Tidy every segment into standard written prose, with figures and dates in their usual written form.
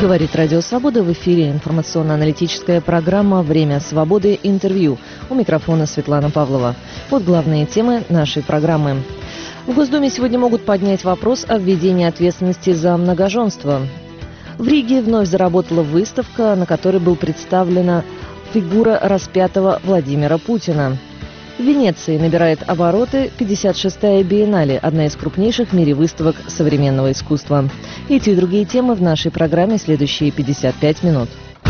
Говорит Радио Свобода, в эфире информационно-аналитическая программа «Время свободы. Интервью». У микрофона Светлана Павлова. Вот главные темы нашей программы. В Госдуме сегодня могут поднять вопрос о введении ответственности за многоженство. В Риге вновь заработала выставка, на которой была представлена фигура распятого Владимира Путина. В Венеции набирает обороты 56-я биеннале, одна из крупнейших в мире выставок современного искусства. Эти и другие темы в нашей программе следующие 55 минут.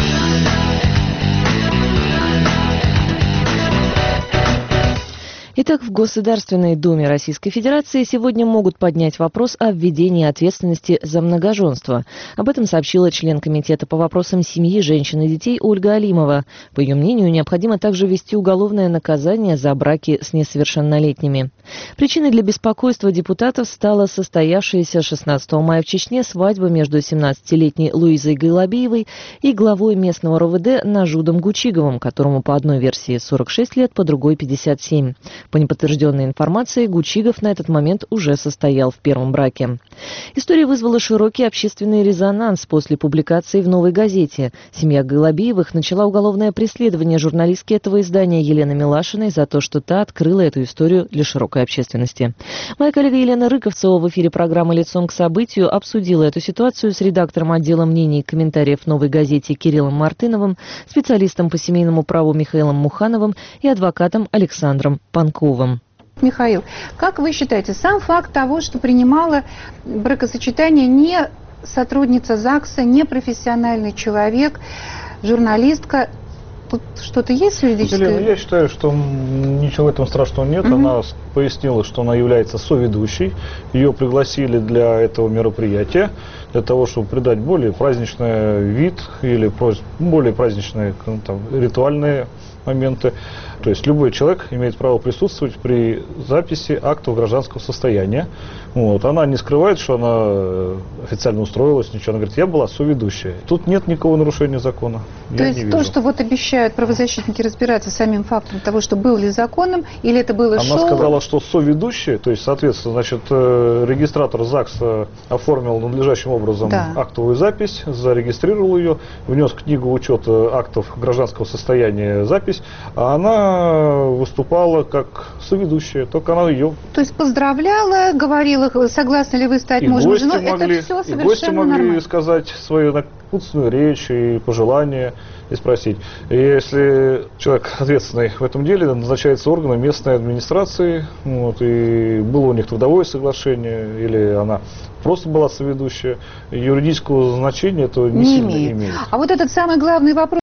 Итак, в Государственной Думе Российской Федерации сегодня могут поднять вопрос о введении ответственности за многоженство. Об этом сообщила член Комитета по вопросам семьи, женщин и детей Ольга Алимова. По ее мнению, необходимо также ввести уголовное наказание за браки с несовершеннолетними. Причиной для беспокойства депутатов стала состоявшаяся 16 мая в Чечне свадьба между 17-летней Луизой Гайлабиевой и главой местного РОВД Нажудом Гучиговым, которому по одной версии 46 лет, по другой 57. По неподтвержденной информации, Гучигов на этот момент уже состоял в первом браке. История вызвала широкий общественный резонанс после публикации в «Новой газете». Семья Гайлабиевых начала уголовное преследование журналистки этого издания Елены Милашиной за то, что та открыла эту историю для широкой общественности. Моя коллега Елена Рыковцева в эфире программы «Лицом к событию» обсудила эту ситуацию с редактором отдела мнений и комментариев в «Новой газете» Кириллом Мартыновым, специалистом по семейному праву Михаилом Мухановым и адвокатом Александром Панковым. Михаил, как вы считаете, сам факт того, что принимала бракосочетание не сотрудница ЗАГСа, не профессиональный человек, журналистка, тут что-то есть юридическое? Елена, я считаю, что ничего в этом страшного нет. Она пояснила, что она является соведущей. Ее пригласили для этого мероприятия, для того, чтобы придать более праздничный вид или более праздничные ритуальные моменты. То есть любой человек имеет право присутствовать при записи актов гражданского состояния. Вот. Она не скрывает, что она официально устроилась, ничего. Она говорит, я была соведущая. Тут нет никакого нарушения закона. То есть то, что вот обещают правозащитники разбираться с самим фактом того, что было ли законным, или это было шоу? Она сказала, что соведущая, то есть, соответственно, значит, регистратор ЗАГС оформил надлежащим образом актовую запись, зарегистрировал ее, внес в книгу учета актов гражданского состояния запись, а она выступала как соведущая, только она ее... То есть поздравляла, говорила, согласны ли вы стать мужем и женой, это все совершенно гости могли нормально. сказать свою напутственную речь и пожелания, и спросить. И если человек ответственный в этом деле, назначается органом местной администрации, вот, и было у них трудовое соглашение, или она просто была соведущая, юридического значения это не сильно имеет. А вот этот самый главный вопрос.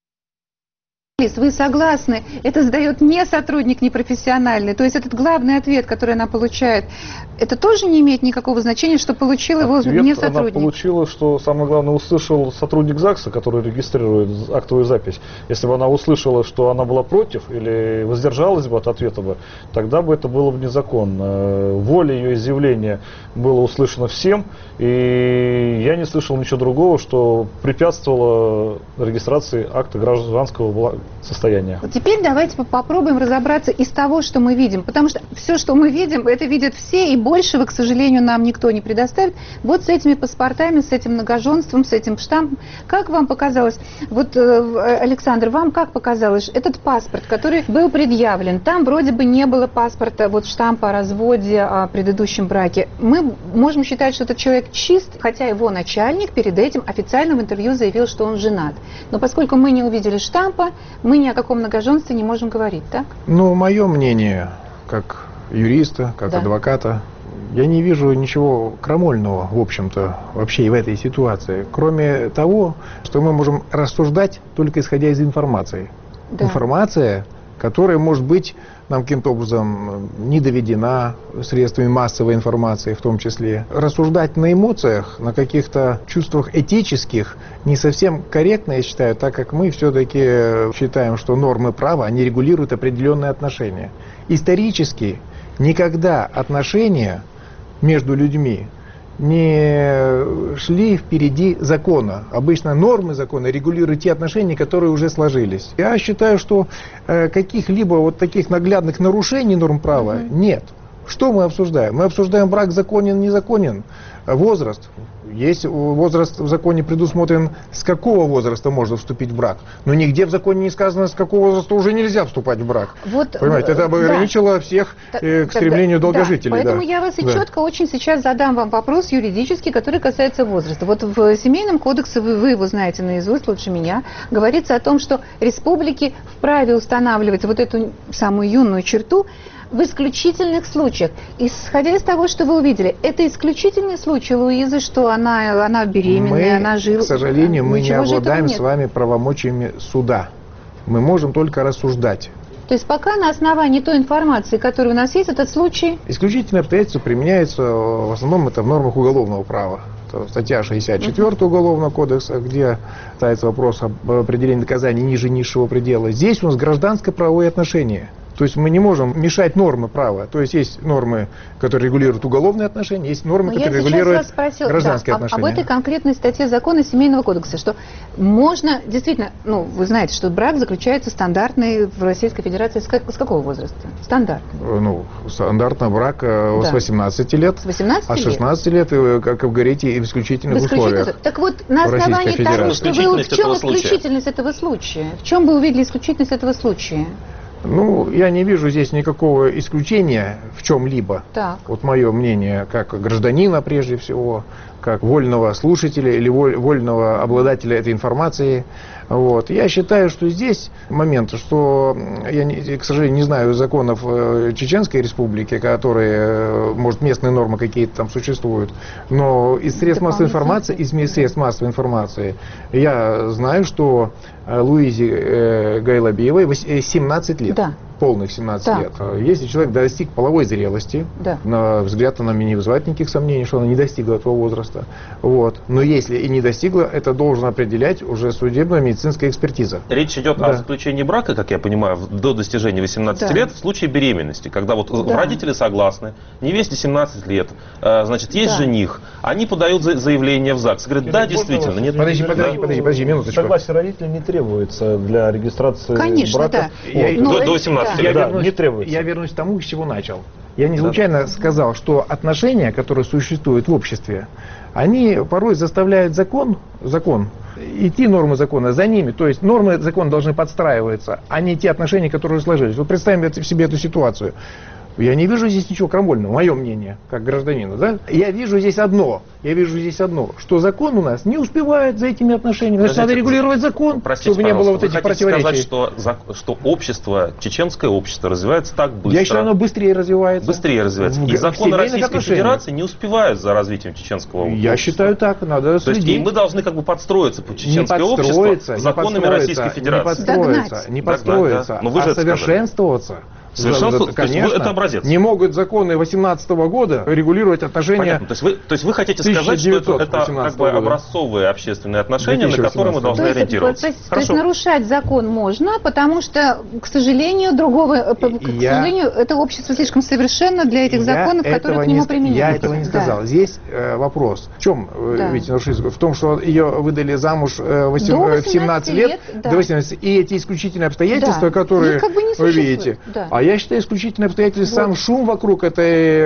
Вы согласны? Это задает не сотрудник, не профессиональный. То есть этот главный ответ, который она получает, это тоже не имеет никакого значения, что получил его не сотрудник? Она получила, что самое главное услышал сотрудник ЗАГСа, который регистрирует актовую запись. Если бы она услышала, что она была против или воздержалась бы от ответа, тогда бы это было бы незаконно. Воля ее изъявления была услышана всем, и я не слышал ничего другого, что препятствовало регистрации акта гражданского состояния. Вот теперь давайте попробуем разобраться из того, что мы видим. Потому что все, что мы видим, это видят все, и большего, к сожалению, нам никто не предоставит. Вот с этими паспортами, с этим многоженством, с этим штампом. Как вам показалось, вот, Александр, вам как показалось, этот паспорт, который был предъявлен, там вроде бы не было паспорта, вот штампа о разводе, о предыдущем браке. Мы можем считать, что этот человек чист, хотя его начальник перед этим официально в интервью заявил, что он женат. Но поскольку мы не увидели штампа, мы ни о каком многоженстве не можем говорить, так? Ну, мое мнение, как юриста, как адвоката, я не вижу ничего крамольного, в общем-то, вообще и в этой ситуации, кроме того, что мы можем рассуждать только исходя из информации. Информация, которая может быть нам каким-то образом не доведена средствами массовой информации в том числе. Рассуждать на эмоциях, на каких-то чувствах этических не совсем корректно, я считаю, так как мы все-таки считаем, что нормы права, они регулируют определенные отношения. Исторически никогда отношения между людьми не шли впереди закона. Обычно нормы закона регулируют те отношения, которые уже сложились. Я считаю, что каких-либо вот таких наглядных нарушений норм права нет. Что мы обсуждаем? Мы обсуждаем, брак законен, незаконен, возраст. Есть возраст в законе предусмотрен, с какого возраста можно вступить в брак. Но нигде в законе не сказано, с какого возраста уже нельзя вступать в брак. Вот, понимаете, это бы ограничило всех к стремлению долгожителей. Да, поэтому я вас и четко очень сейчас задам вам вопрос юридический, который касается возраста. Вот в Семейном кодексе, вы его знаете наизусть лучше меня, говорится о том, что республики вправе устанавливать вот эту самую юную черту в исключительных случаях. Исходя из того, что вы увидели, это исключительный случай Луизы, что она беременная, она жила. К сожалению, мы не обладаем с вами правомочиями суда. Мы можем только рассуждать. То есть пока на основании той информации, которая у нас есть, этот случай... Исключительные обстоятельства применяются, в основном это в нормах уголовного права. Это статья 64 Уголовного кодекса, где ставится вопрос об определении наказания ниже низшего предела. Здесь у нас гражданско-правовые отношения. То есть мы не можем мешать нормы права. То есть есть нормы, которые регулируют уголовные отношения, есть нормы, которые регулируют гражданские отношения. Об этой конкретной статье закона Семейного кодекса, что можно, действительно, вы знаете, что брак заключается стандартный в Российской Федерации с какого возраста? Стандартный. Стандартный брак с 18 лет, с 18 а 16 лет, как вы говорите, и в исключительных условиях. Так вот, на основании того, что вы... В чем исключительность этого случая? В чем вы увидели исключительность этого случая? Я не вижу здесь никакого исключения в чем-либо. Вот мое мнение, как гражданина прежде всего, как вольного слушателя или вольного обладателя этой информации. Вот. Я считаю, что здесь момент, что я, к сожалению, не знаю законов Чеченской Республики, которые, может, местные нормы какие-то там существуют, но из средств массовой информации, я знаю, что Луизе Гайлабиевой 17 лет. Да. Полных 17 лет. Если человек достиг половой зрелости, на взгляд она мне не вызывает никаких сомнений, что она не достигла этого возраста. Вот. Но если и не достигла, это должен определять уже судебная медицинская экспертиза. Речь идет о заключении брака, как я понимаю, до достижения 18 лет в случае беременности, когда вот родители согласны, невесте 17 лет, значит, есть жених, они подают заявление в ЗАГС. Говорят, да, действительно. Нет, подожди, минуточку. Согласие родителей не требуется для регистрации брака. Конечно, да. До 18 лет. Не требуется. Я вернусь к тому, с чего начал. Я не случайно сказал, что отношения, которые существуют в обществе, они порой заставляют закон, идти нормы закона за ними. То есть нормы закона должны подстраиваться, а не те отношения, которые сложились. Вот представим себе эту ситуацию. Я не вижу здесь ничего крамольного, мое мнение, как гражданина, да? Я вижу здесь одно, что закон у нас не успевает за этими отношениями. Значит, надо регулировать закон, чтобы не было вот этих противоречий. Сказать, что общество, чеченское общество развивается так быстро. Я считаю, оно быстрее развивается. И законы Российской Федерации не успевают за развитием чеченского общества. Я считаю так, надо следить. То есть и мы должны подстроиться под чеченское общество законами Российской Федерации. Не подстроиться, а совершенствоваться. Совершенно, конечно, это образец. Не могут законы 2018 года регулировать отношения. Понятно. То есть вы хотите сказать, что это как бы образцовые общественные отношения, на которые мы должны ориентироваться. То есть нарушать закон можно, потому что, к сожалению, это общество слишком совершенно для этих законов, которые к нему применяются. Я этого не сказал. Здесь вопрос. В чем ведь нарушение? В том, что ее выдали замуж в 17 лет, до 18, и эти исключительные обстоятельства, которые вы видите. Я считаю, исключительные обстоятельства, сам шум вокруг этой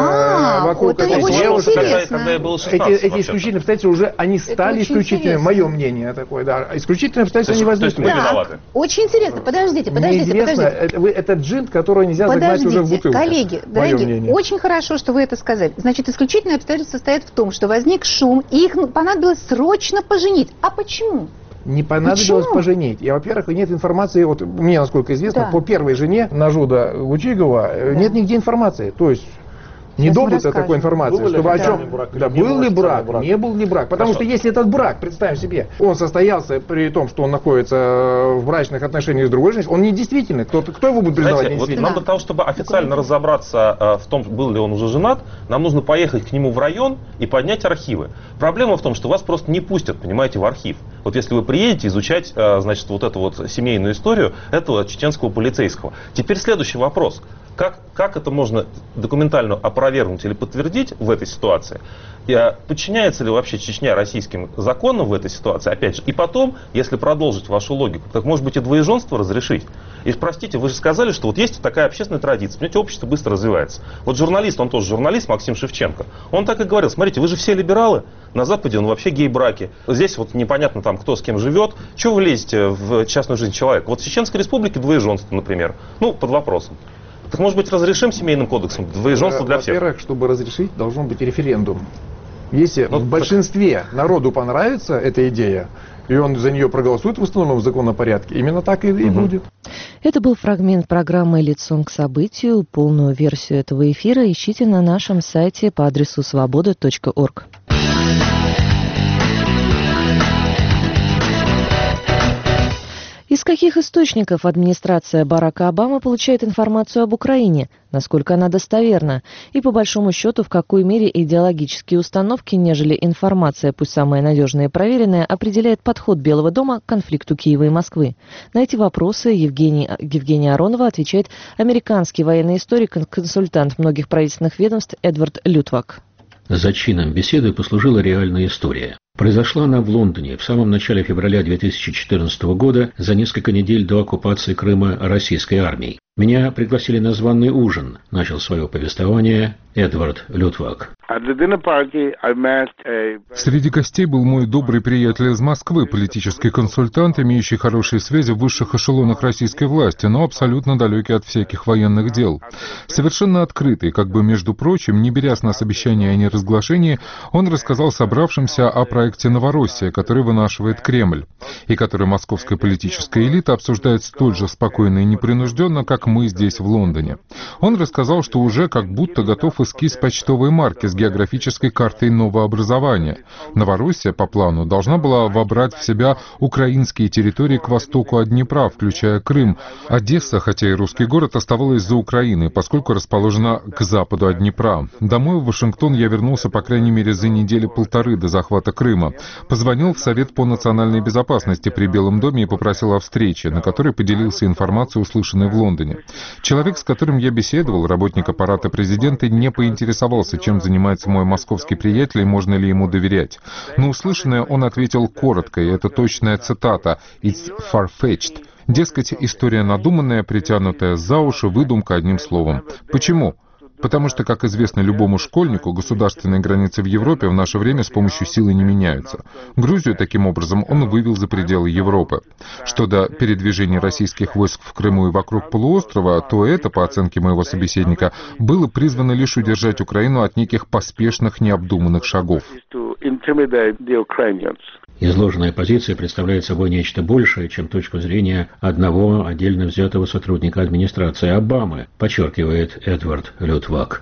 девушки. Эти исключительные обстоятельства уже, они стали исключительными. Мое мнение такое, да. Исключительные обстоятельства не возникли. Очень интересно. Подождите. Это джин, который нельзя загнать уже в бутылку. Коллеги, дорогие, очень хорошо, что вы это сказали. Значит, исключительные обстоятельства состоят в том, что возник шум, и их понадобилось срочно поженить. А почему? Не понадобилось поженить. Во-первых, нет информации, вот мне, насколько известно, по первой жене Нажуда Лучигова нет нигде информации. То есть не добыто такой информации, чтобы о чем... Был ли брак, не был ли брак. Потому что если этот брак, представим себе, он состоялся при том, что он находится в брачных отношениях с другой женщиной, он недействительный. Кто его будет признавать недействительным? Нам для того, чтобы официально разобраться в том, был ли он уже женат, нам нужно поехать к нему в район и поднять архивы. Проблема в том, что вас просто не пустят, понимаете, в архив. Вот если вы приедете изучать, значит, вот эту вот семейную историю этого чеченского полицейского. Теперь следующий вопрос. Как это можно документально опровергнуть или подтвердить в этой ситуации? И подчиняется ли вообще Чечня российским законам в этой ситуации? Опять же, и потом, если продолжить вашу логику, так может быть и двоеженство разрешить? И простите, вы же сказали, что вот есть такая общественная традиция. Понимаете, общество быстро развивается. Вот журналист, он тоже журналист, Максим Шевченко, он так и говорил: смотрите, вы же все либералы, на Западе он вообще гей-браки. Здесь вот непонятно там, кто с кем живет. Чего вы лезете в частную жизнь человека? Вот в Чеченской Республике двоеженство, например. Ну, под вопросом. Так может быть разрешим семейным кодексом двоеженство для всех? Во-первых, чтобы разрешить, должен быть референдум. Если в большинстве народу понравится эта идея, и он за нее проголосует в установленном законном порядке, именно так и будет. Это был фрагмент программы «Лицом к событию». Полную версию этого эфира ищите на нашем сайте по адресу svoboda.org. Из каких источников администрация Барака Обамы получает информацию об Украине? Насколько она достоверна? И по большому счету, в какой мере идеологические установки, нежели информация, пусть самая надежная и проверенная, определяет подход Белого дома к конфликту Киева и Москвы? На эти вопросы Евгения Аронова отвечает американский военный историк и консультант многих правительственных ведомств Эдвард Лютвак. Зачином беседы послужила реальная история. Произошла она в Лондоне в самом начале февраля 2014 года, за несколько недель до оккупации Крыма российской армией. Меня пригласили на званый ужин, начал свое повествование Эдвард Лютвак. Среди гостей был мой добрый приятель из Москвы, политический консультант, имеющий хорошие связи в высших эшелонах российской власти, но абсолютно далекий от всяких военных дел. Совершенно открытый, как бы между прочим, не беря с нас обещания о неразглашении, он рассказал собравшимся о проекте «Новороссия», который вынашивает Кремль, и который московская политическая элита обсуждает столь же спокойно и непринужденно, как мы здесь в Лондоне. Он рассказал, что уже как будто готов эскиз почтовой марки с географической картой новообразования. Новороссия, по плану, должна была вобрать в себя украинские территории к востоку от Днепра, включая Крым. Одесса, хотя и русский город, оставалась за Украиной, поскольку расположена к западу от Днепра. Домой в Вашингтон я вернулся, по крайней мере, за недели-полторы до захвата Крыма. Позвонил в Совет по национальной безопасности при Белом доме и попросил о встрече, на которой поделился информацией, услышанной в Лондоне. Человек, с которым я беседовал, работник аппарата президента, не поинтересовался, чем занимается мой московский приятель и можно ли ему доверять. На услышанное он ответил коротко, и это точная цитата: «It's far-fetched». Дескать, история надуманная, притянутая за уши, выдумка, одним словом. Почему? Потому что, как известно любому школьнику, государственные границы в Европе в наше время с помощью силы не меняются. Грузию, таким образом, он вывел за пределы Европы. Что до передвижения российских войск в Крыму и вокруг полуострова, то это, по оценке моего собеседника, было призвано лишь удержать Украину от неких поспешных, необдуманных шагов. Изложенная позиция представляет собой нечто большее, чем точку зрения одного отдельно взятого сотрудника администрации Обамы, подчеркивает Эдвард Лютвак.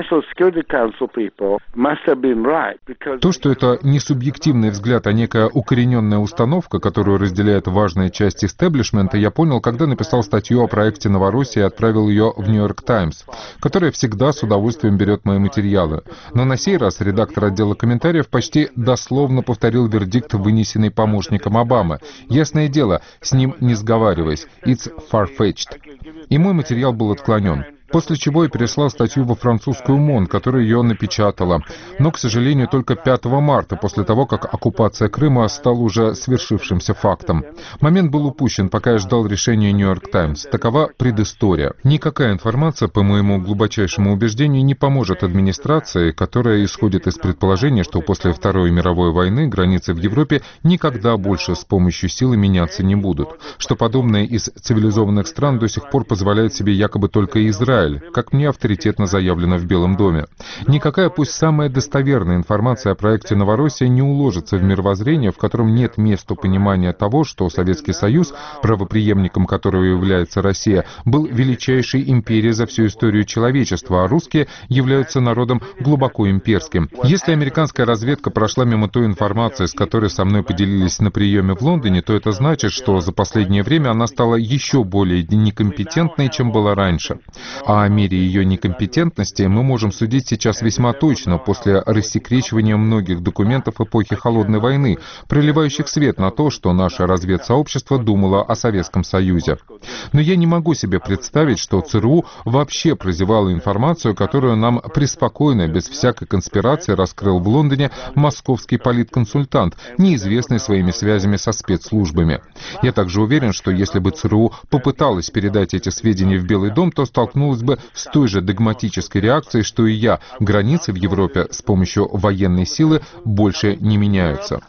То, что это не субъективный взгляд, а некая укорененная установка, которую разделяет важная часть истеблишмента, я понял, когда написал статью о проекте «Новороссия» и отправил ее в «Нью-Йорк Таймс», которая всегда с удовольствием берет мои материалы. Но на сей раз редактор отдела комментариев почти дословно повторил вердикт, вынесенный помощником Обамы. Ясное дело, с ним не сговариваясь. «It's far-fetched». И мой материал был отклонен. После чего я переслал статью во французскую «Мон», которая ее напечатала. Но, к сожалению, только 5 марта, после того, как оккупация Крыма стала уже свершившимся фактом. Момент был упущен, пока я ждал решения «Нью-Йорк Таймс». Такова предыстория. Никакая информация, по моему глубочайшему убеждению, не поможет администрации, которая исходит из предположения, что после Второй мировой войны границы в Европе никогда больше с помощью силы меняться не будут. Что подобное из цивилизованных стран до сих пор позволяет себе якобы только Израиль, как мне авторитетно заявлено в Белом доме. Никакая, пусть самая достоверная информация о проекте «Новороссия» не уложится в мировоззрение, в котором нет места понимания того, что Советский Союз, правопреемником которого является Россия, был величайшей империей за всю историю человечества, а русские являются народом глубоко имперским. Если американская разведка прошла мимо той информации, с которой со мной поделились на приеме в Лондоне, то это значит, что за последнее время она стала еще более некомпетентной, чем была раньше. А о мере ее некомпетентности мы можем судить сейчас весьма точно после рассекречивания многих документов эпохи Холодной войны, проливающих свет на то, что наше разведсообщество думало о Советском Союзе. Но я не могу себе представить, что ЦРУ вообще прозевало информацию, которую нам преспокойно, без всякой конспирации, раскрыл в Лондоне московский политконсультант, неизвестный своими связями со спецслужбами. Я также уверен, что если бы ЦРУ попыталась передать эти сведения в Белый дом, то столкнулась бы с той же догматической реакцией, что и я. Границы в Европе с помощью военной силы больше не меняются.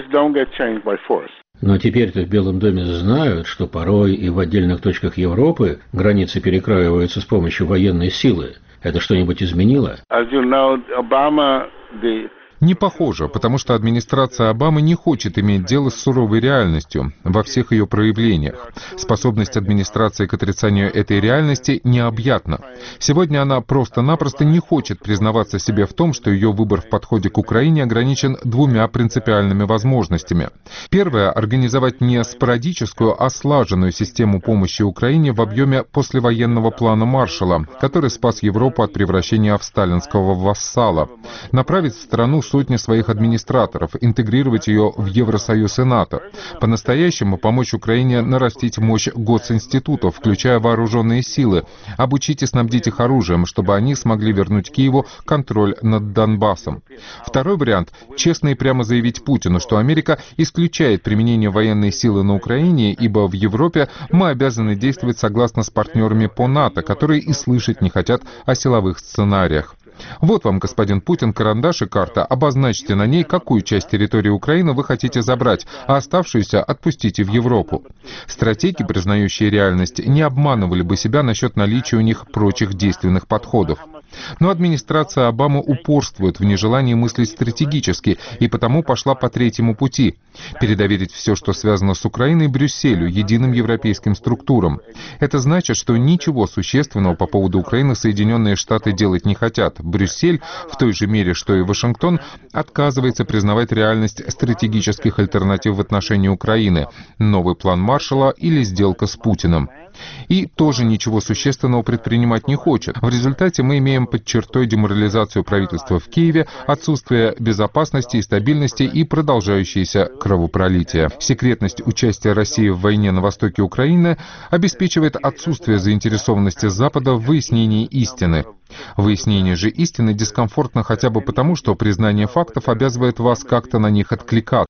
Но теперь-то в Белом доме знают, что порой и в отдельных точках Европы границы перекраиваются с помощью военной силы. Это что-нибудь изменило? Не похоже, потому что администрация Обамы не хочет иметь дело с суровой реальностью во всех ее проявлениях. Способность администрации к отрицанию этой реальности необъятна. Сегодня она просто-напросто не хочет признаваться себе в том, что ее выбор в подходе к Украине ограничен двумя принципиальными возможностями. Первое — организовать не спорадическую, а слаженную систему помощи Украине в объеме послевоенного плана Маршалла, который спас Европу от превращения в сталинского вассала. Направить в страну сотни своих администраторов, интегрировать ее в Евросоюз и НАТО. По-настоящему помочь Украине нарастить мощь госинститутов, включая вооруженные силы, обучить и снабдить их оружием, чтобы они смогли вернуть Киеву контроль над Донбассом. Второй вариант — честно и прямо заявить Путину, что Америка исключает применение военной силы на Украине, ибо в Европе мы обязаны действовать согласно с партнерами по НАТО, которые и слышать не хотят о силовых сценариях. Вот вам, господин Путин, карандаш и карта. Обозначьте на ней, какую часть территории Украины вы хотите забрать, а оставшуюся отпустите в Европу. Стратеги, признающие реальность, не обманывали бы себя насчет наличия у них прочих действенных подходов. Но администрация Обамы упорствует в нежелании мыслить стратегически и потому пошла по третьему пути — передоверить все, что связано с Украиной, Брюсселю, единым европейским структурам. Это значит, что ничего существенного по поводу Украины Соединенные Штаты делать не хотят. Брюссель, в той же мере, что и Вашингтон, отказывается признавать реальность стратегических альтернатив в отношении Украины, новый план Маршалла или сделка с Путиным. И тоже ничего существенного предпринимать не хочет. В результате мы имеем под чертой деморализацию правительства в Киеве, отсутствие безопасности и стабильности и продолжающееся кровопролитие. Секретность участия России в войне на востоке Украины обеспечивает отсутствие заинтересованности Запада в выяснении истины. Выяснение же истины дискомфортно хотя бы потому, что признание фактов обязывает вас как-то на них откликаться.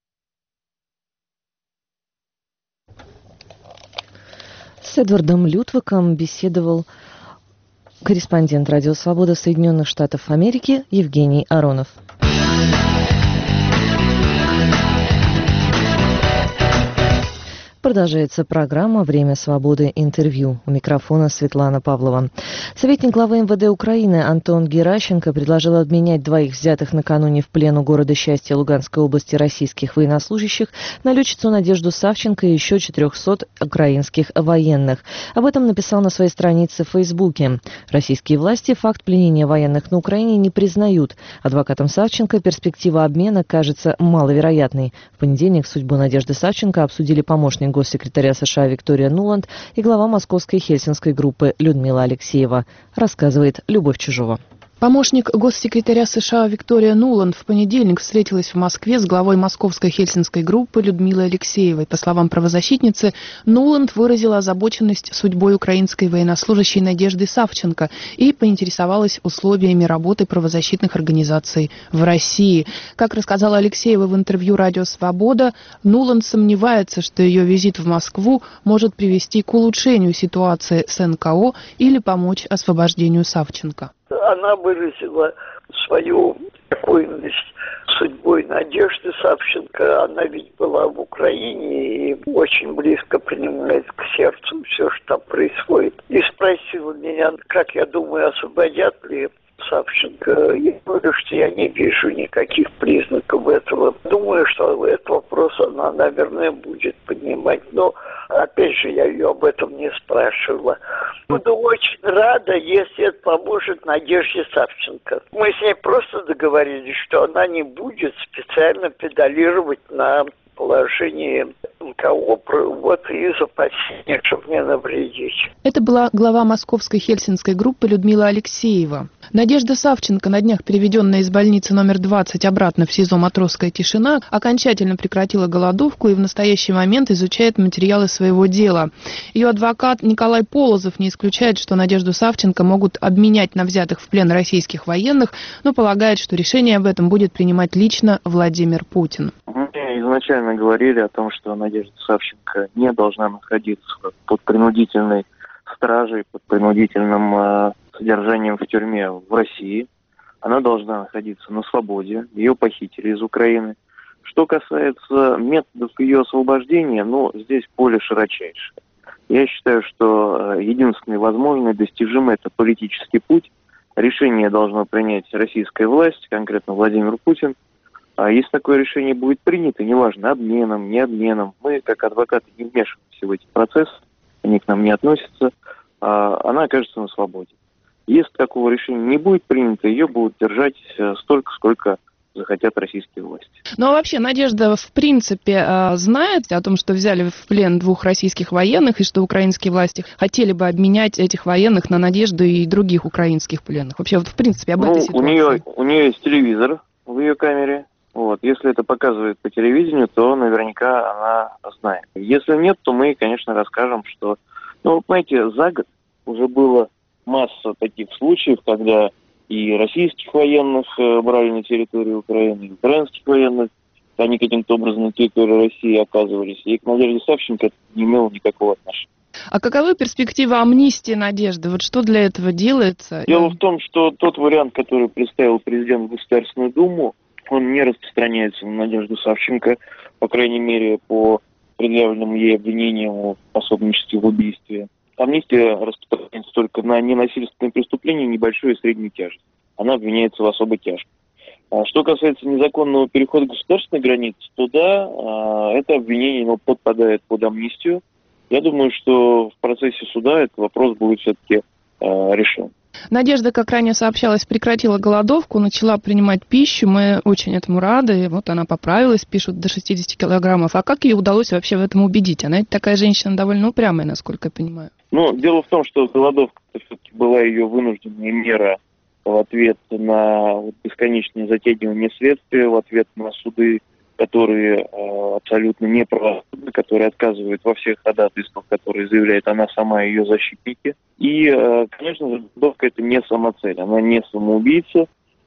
С Эдвардом Лютвиком беседовал корреспондент «Радио Свобода» Соединенных Штатов Америки Евгений Аронов. Продолжается программа «Время свободы. Интервью». У микрофона Светлана Павлова. Советник главы МВД Украины Антон Геращенко предложил обменять двоих взятых накануне в плен у города Счастья Луганской области российских военнослужащих на летчицу Надежду Савченко и еще 400 украинских военных. Об этом написал на своей странице в Фейсбуке. Российские власти факт пленения военных на Украине не признают. Адвокатам Савченко перспектива обмена кажется маловероятной. В понедельник судьбу Надежды Савченко обсудили помощник госсекретаря США Виктория Нуланд и глава московской хельсинской группы Людмила Алексеева, рассказывает Любовь Чижова. Помощник госсекретаря США Виктория Нуланд в понедельник встретилась в Москве с главой московской хельсинской группы Людмилой Алексеевой. По словам правозащитницы, Нуланд выразила озабоченность судьбой украинской военнослужащей Надежды Савченко и поинтересовалась условиями работы правозащитных организаций в России. Как рассказала Алексеева в интервью «Радио Свобода», Нуланд сомневается, что ее визит в Москву может привести к улучшению ситуации с НКО или помочь освобождению Савченко. Она выразила свою обеспокоенность судьбой Надежды Савченко. Она ведь была в Украине и очень близко принимает к сердцу все, что там происходит. И спросила меня, как я думаю, освободят ли Савченко. Я говорю, что я не вижу никаких признаков этого. Думаю, что этот вопрос она, наверное, будет поднимать. Но, опять же, я ее об этом не спрашивала. Буду очень рада, если это поможет Надежде Савченко. Мы с ней просто договорились, что она не будет специально педалировать на положении НКО вот из опасения, чтобы не навредить. Это была глава московской хельсинской группы Людмила Алексеева. Надежда Савченко, на днях переведенная из больницы номер 20 обратно в СИЗО «Матросская тишина», окончательно прекратила голодовку и в настоящий момент изучает материалы своего дела. Ее адвокат Николай Полозов не исключает, что Надежду Савченко могут обменять на взятых в плен российских военных, но полагает, что решение об этом будет принимать лично Владимир Путин. Мы изначально говорили о том, что Надежда Савченко не должна находиться под принудительной стражей, под принудительным содержанием в тюрьме в России. Она должна находиться на свободе. Ее похитили из Украины. Что касается методов ее освобождения, здесь поле широчайшее. Я считаю, что единственный возможный, достижимый – это политический путь. Решение должно принять российская власть, конкретно Владимир Путин. А если такое решение будет принято, неважно, обменом, не обменом, мы, как адвокаты, не вмешиваемся в эти процессы, они к нам не относятся, она окажется на свободе. Если такого решения не будет принято, ее будут держать столько, сколько захотят российские власти. Ну а вообще Надежда в принципе знает о том, что взяли в плен 2 российских военных и что украинские власти хотели бы обменять этих военных на Надежду и других украинских пленных? Вообще в принципе об этой ситуации. У нее есть телевизор в ее камере. Если это показывает по телевидению, то наверняка она знает. Если нет, то мы, конечно, расскажем, что... понимаете, за год уже было масса таких случаев, когда и российских военных брали на территорию Украины, и украинских военных, они каким-то образом на территории России оказывались. И к Надежде Савченко это не имело никакого отношения. А каковы перспективы амнистии Надежды? Что для этого делается? Дело в том, что тот вариант, который представил президент в Государственную Думу, он не распространяется на Надежду Савченко, по крайней мере, по предъявленным ей обвинениям о пособничестве в убийстве. Амнистия распространяется только на ненасильственные преступления небольшой и средней тяжести. Она обвиняется в особо тяжком. Что касается незаконного перехода государственной границы, то да, это обвинение подпадает под амнистию. Я думаю, что в процессе суда этот вопрос будет все-таки решен. Надежда, как ранее сообщалось, прекратила голодовку, начала принимать пищу. Мы очень этому рады. Она поправилась, пишут, до 60 килограммов. А как ей удалось вообще в этом убедить? Она ведь такая женщина довольно упрямая, насколько я понимаю. Дело в том, что голодовка все-таки была ее вынужденная мера в ответ на бесконечное затягивание следствия, в ответ на суды, которые абсолютно неправосудны, которые отказывают во всех ходатайствах, которые заявляет она сама и ее защитники. И, конечно же, голодовка – это не самоцель, она не самоубийца.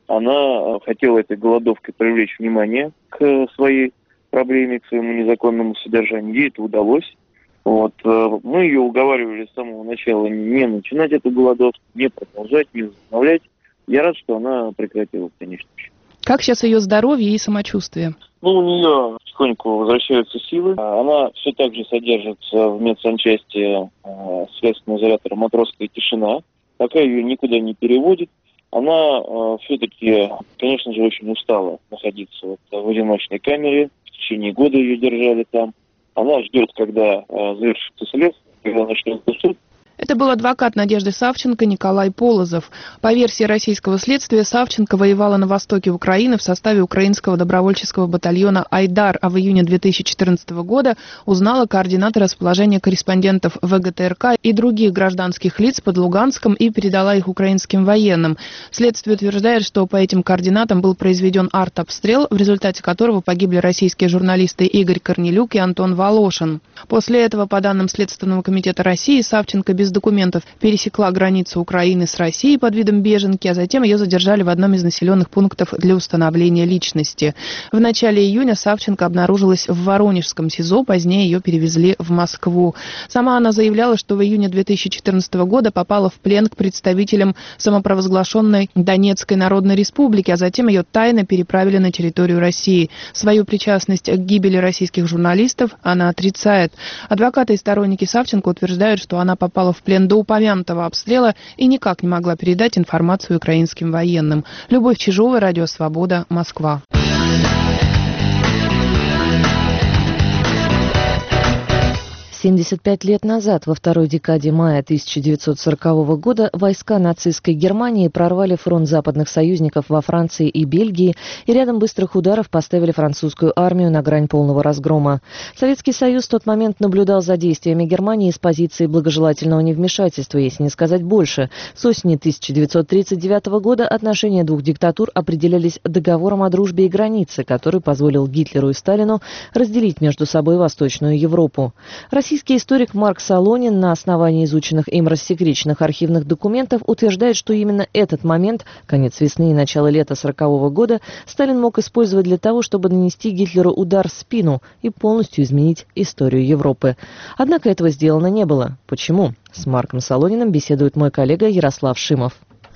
Она хотела этой голодовкой привлечь внимание к своей проблеме, к своему незаконному содержанию. Ей это удалось. Мы ее уговаривали с самого начала не начинать эту голодовку, не продолжать, не возобновлять. Я рад, что она прекратила, конечно. Как сейчас ее здоровье и самочувствие? У нее потихоньку возвращаются силы. Она все так же содержится в медсанчасти следственного изолятора «Матросская тишина». Пока ее никуда не переводит. Она все-таки, конечно же, очень устала находиться в одиночной камере. В течение года ее держали там. Она ждет, когда завершится следствие, когда начнется суд. Это был адвокат Надежды Савченко Николай Полозов. По версии российского следствия, Савченко воевала на востоке Украины в составе украинского добровольческого батальона «Айдар», а в июне 2014 года узнала координаты расположения корреспондентов ВГТРК и других гражданских лиц под Луганском и передала их украинским военным. Следствие утверждает, что по этим координатам был произведен артобстрел, в результате которого погибли российские журналисты Игорь Корнелюк и Антон Волошин. После этого, по данным Следственного комитета России, Савченко без документов пересекла границу Украины с Россией под видом беженки, а затем ее задержали в одном из населенных пунктов для установления личности. В начале июня Савченко обнаружилась в Воронежском СИЗО, позднее ее перевезли в Москву. Сама она заявляла, что в июне 2014 года попала в плен к представителям самопровозглашенной Донецкой Народной Республики, а затем ее тайно переправили на территорию России. Свою причастность к гибели российских журналистов она отрицает. Адвокаты и сторонники Савченко утверждают, что она попала в плен до упомянутого обстрела и никак не могла передать информацию украинским военным. Любовь Чижова, Радио Свобода, Москва. 75 лет назад, во второй декаде мая 1940 года, войска нацистской Германии прорвали фронт западных союзников во Франции и Бельгии и рядом быстрых ударов поставили французскую армию на грань полного разгрома. Советский Союз в тот момент наблюдал за действиями Германии с позиции благожелательного невмешательства, если не сказать больше. С осени 1939 года отношения двух диктатур определялись договором о дружбе и границе, который позволил Гитлеру и Сталину разделить между собой Восточную Европу. Российский историк Марк Солонин на основании изученных им рассекреченных архивных документов утверждает, что именно этот момент, конец весны и начало лета 1940 года, Сталин мог использовать для того, чтобы нанести Гитлеру удар в спину и полностью изменить историю Европы. Однако этого сделано не было. Почему? С Марком Солониным беседует мой коллега Ярослав Шимов.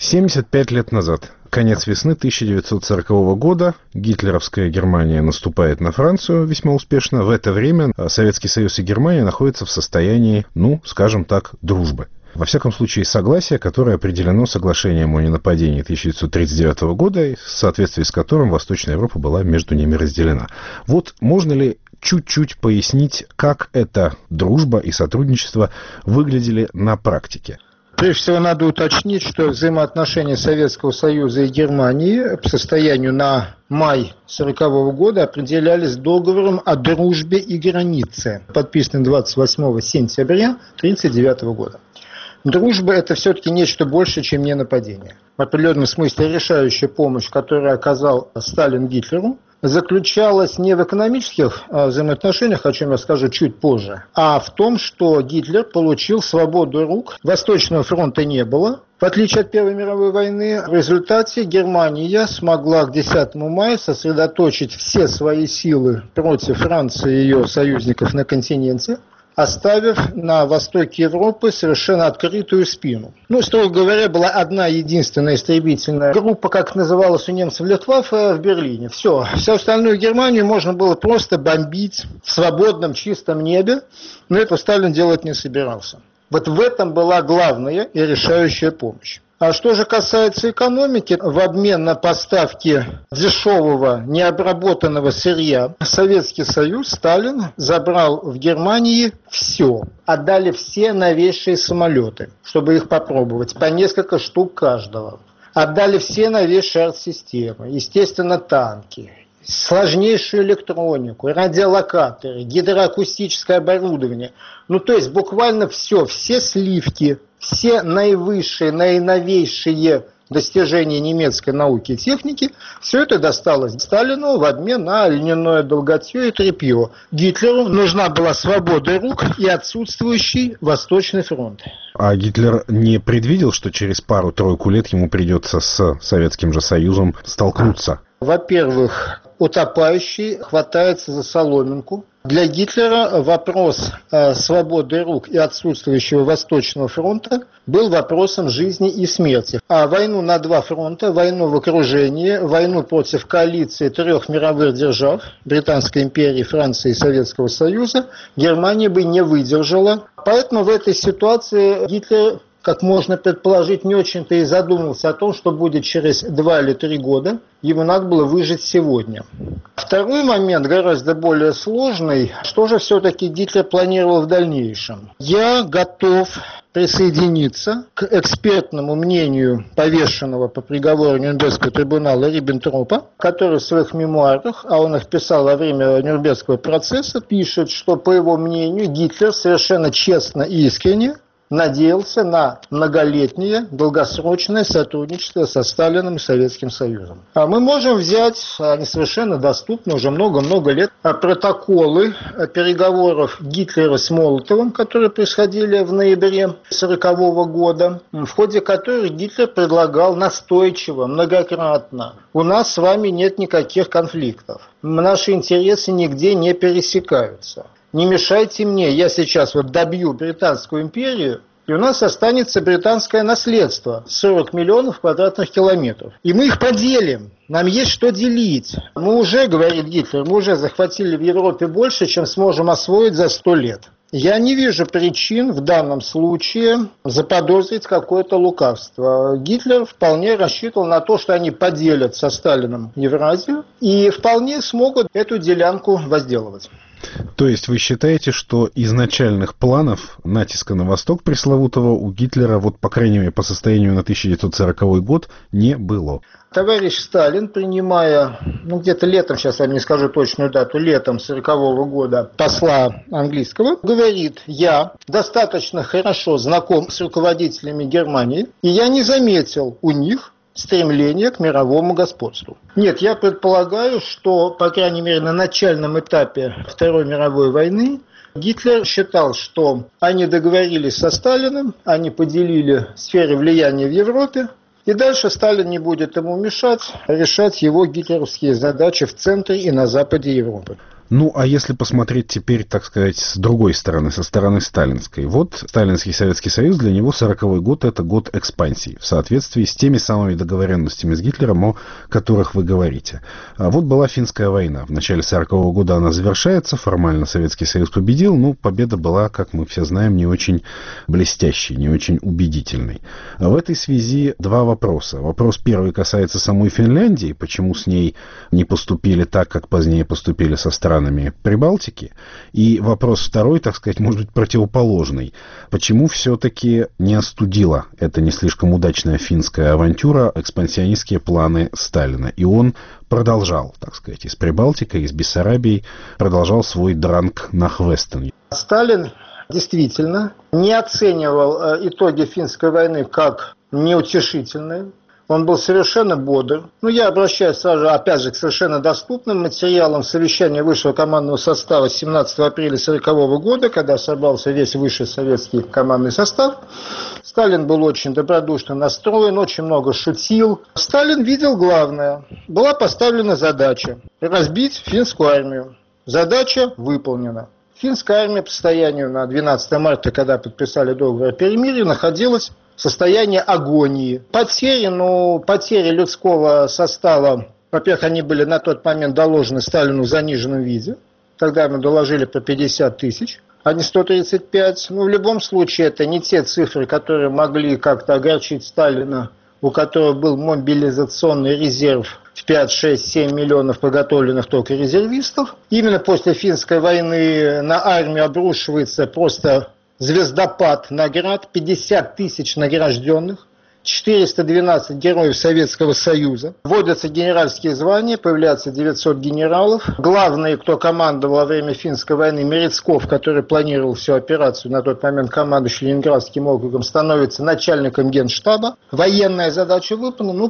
75 лет назад, конец весны 1940 года, гитлеровская Германия наступает на Францию весьма успешно. В это время Советский Союз и Германия находятся в состоянии, скажем так, дружбы. Во всяком случае, согласие, которое определено соглашением о ненападении 1939 года, в соответствии с которым Восточная Европа была между ними разделена. Вот можно ли чуть-чуть пояснить, как эта дружба и сотрудничество выглядели на практике? Прежде всего, надо уточнить, что взаимоотношения Советского Союза и Германии по состоянию на май 1940 года определялись договором о дружбе и границе, подписанным 28 сентября 1939 года. Дружба – это все-таки нечто большее, чем ненападение. В определенном смысле решающая помощь, которую оказал Сталин Гитлеру, заключалась не в экономических взаимоотношениях, о чем я скажу чуть позже, а в том, что Гитлер получил свободу рук. Восточного фронта не было. В отличие от Первой мировой войны, в результате Германия смогла к 10 мая сосредоточить все свои силы против Франции и ее союзников на континенте, оставив на востоке Европы совершенно открытую спину. Строго говоря, была одна единственная истребительная группа, как называлась у немцев Люфтваффе, в Берлине. Всю остальную Германию можно было просто бомбить в свободном чистом небе, но этого Сталин делать не собирался. Вот в этом была главная и решающая помощь. А что же касается экономики, в обмен на поставки дешевого необработанного сырья Советский Союз, Сталин забрал в Германии все. Отдали все новейшие самолеты, чтобы их попробовать, по несколько штук каждого. Отдали все новейшие артсистемы, естественно, танки, сложнейшую электронику, радиолокаторы, гидроакустическое оборудование. То есть буквально все сливки, все наивысшие, наиновейшие достижения немецкой науки и техники, все это досталось Сталину в обмен на льняное долготье и тряпье. Гитлеру нужна была свобода рук и отсутствующий Восточный фронт. А Гитлер не предвидел, что через пару-тройку лет ему придется с Советским же Союзом столкнуться? Во-первых, утопающий хватается за соломинку. Для Гитлера вопрос свободы рук и отсутствующего Восточного фронта был вопросом жизни и смерти. А войну на два фронта, войну в окружении, войну против коалиции трех мировых держав, Британской империи, Франции и Советского Союза, Германия бы не выдержала. Поэтому в этой ситуации Гитлер, как можно предположить, не очень-то и задумался о том, что будет через 2 или 3 года. Ему надо было выжить сегодня. Второй момент, гораздо более сложный. Что же все-таки Гитлер планировал в дальнейшем? Я готов присоединиться к экспертному мнению повешенного по приговору Нюрнбергского трибунала Риббентропа, который в своих мемуарах, а он их писал во время Нюрнбергского процесса, пишет, что, по его мнению, Гитлер совершенно честно и искренне надеялся на многолетнее, долгосрочное сотрудничество со Сталиным и Советским Союзом. А мы можем взять, они совершенно доступны уже много-много лет, протоколы переговоров Гитлера с Молотовым, которые происходили в ноябре 1940 года, в ходе которых Гитлер предлагал настойчиво, многократно: у нас с вами нет никаких конфликтов, наши интересы нигде не пересекаются. Не мешайте мне, я сейчас добью Британскую империю, и у нас останется британское наследство, 40 миллионов квадратных километров. И мы их поделим, нам есть что делить. Мы уже, говорит Гитлер, мы уже захватили в Европе больше, чем сможем освоить за 100 лет. Я не вижу причин в данном случае заподозрить какое-то лукавство. Гитлер вполне рассчитывал на то, что они поделят со Сталином Евразию и вполне смогут эту делянку возделывать. То есть вы считаете, что изначальных планов натиска на восток пресловутого у Гитлера, вот по крайней мере по состоянию на 1940 год, не было? Товарищ Сталин, принимая, где-то летом, сейчас я вам не скажу точную дату, летом 1940 года посла английского, говорит: я достаточно хорошо знаком с руководителями Германии, и я не заметил у них стремление к мировому господству. Нет, я предполагаю, что, по крайней мере, на начальном этапе Второй мировой войны Гитлер считал, что они договорились со Сталиным, они поделили сферы влияния в Европе, и дальше Сталин не будет ему мешать решать его гитлеровские задачи в центре и на западе Европы. Ну, а если посмотреть теперь, так сказать, с другой стороны, со стороны сталинской. Вот сталинский Советский Союз, для него 40-й год – это год экспансии, в соответствии с теми самыми договоренностями с Гитлером, о которых вы говорите. А вот была Финская война. В начале 40-го года она завершается, формально Советский Союз победил, но победа была, как мы все знаем, не очень блестящей, не очень убедительной. А в этой связи два вопроса. Вопрос первый касается самой Финляндии, почему с ней не поступили так, как позднее поступили со странами Прибалтики. И вопрос второй, так сказать, может быть противоположный. Почему все-таки не остудила эта не слишком удачная финская авантюра экспансионистские планы Сталина? И он продолжал, так сказать, из Прибалтики, из Бессарабии, продолжал свой дранг нах Вестен. Сталин действительно не оценивал итоги финской войны как неутешительные. Он был совершенно бодр. Я обращаюсь сразу, опять же, к совершенно доступным материалам совещания высшего командного состава 17 апреля 1940 года, когда собрался весь высший советский командный состав. Сталин был очень добродушно настроен, очень много шутил. Сталин видел главное. Была поставлена задача разбить финскую армию. Задача выполнена. Финская армия по состоянию на 12 марта, когда подписали договор о перемирии, находилась в состоянии агонии. Потери людского состава, во-первых, они были на тот момент доложены Сталину в заниженном виде. Тогда мы доложили по 50 тысяч, а не 135. В любом случае, это не те цифры, которые могли как-то огорчить Сталина, у которого был мобилизационный резерв в 5, 6, 7 миллионов подготовленных только резервистов. Именно после финской войны на армию обрушивается просто звездопад наград, 50 тысяч награжденных, 412 героев Советского Союза. Вводятся генеральские звания, появляются 900 генералов. Главный, кто командовал во время финской войны, Мерецков, который планировал всю операцию, на тот момент командующий Ленинградским округом, становится начальником генштаба. Военная задача выполнена,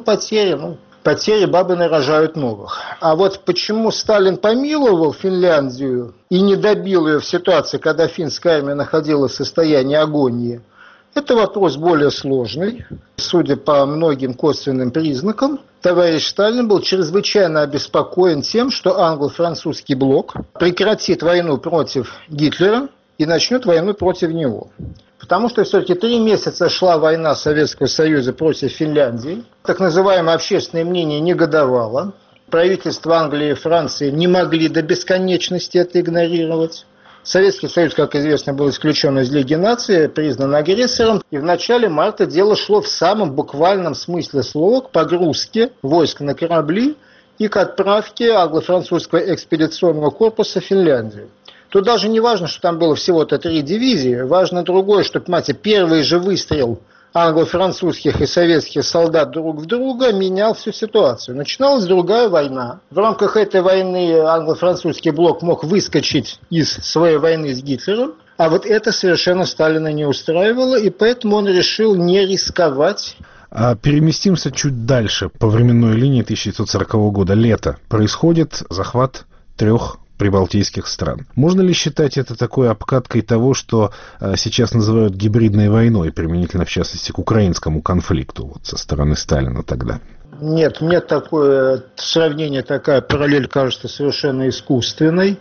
потери бабы нарожают новых. А вот почему Сталин помиловал Финляндию и не добил ее в ситуации, когда финская армия находилась в состоянии агонии, это вопрос более сложный. Судя по многим косвенным признакам, товарищ Сталин был чрезвычайно обеспокоен тем, что англо-французский блок прекратит войну против Гитлера и начнет войну против него. Потому что все-таки 3 месяца шла война Советского Союза против Финляндии. Так называемое общественное мнение негодовало. Правительства Англии и Франции не могли до бесконечности это игнорировать. Советский Союз, как известно, был исключен из Лиги наций, признан агрессором. И в начале марта дело шло в самом буквальном смысле слова к погрузке войск на корабли и к отправке англо-французского экспедиционного корпуса в Финляндию. Тут даже не важно, что там было всего-то 3 дивизии. Важно другое, что, понимаете, первый же выстрел англо-французских и советских солдат друг в друга менял всю ситуацию. Начиналась другая война. В рамках этой войны англо-французский блок мог выскочить из своей войны с Гитлером, а вот это совершенно Сталина не устраивало, и поэтому он решил не рисковать. Переместимся чуть дальше по временной линии 1940 года. Лето. Происходит захват 3 прибалтийских стран. Можно ли считать это такой обкаткой того, что сейчас называют гибридной войной, применительно, в частности, к украинскому конфликту со стороны Сталина тогда? Нет, мне такое сравнение, такая параллель кажется совершенно искусственной.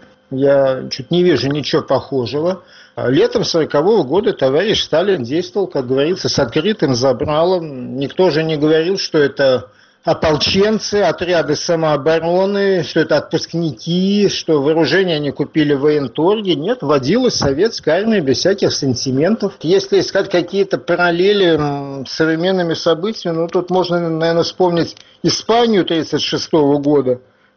Я чуть не вижу ничего похожего. Летом 1940 года товарищ Сталин действовал, как говорится, с открытым забралом. Никто же не говорил, что это ополченцы, отряды самообороны, что это отпускники, что вооружение они купили в военторге. Нет, вводилась советская армия без всяких сантиментов. Если искать какие-то параллели с современными событиями, тут можно, наверное, вспомнить Испанию 1936 года,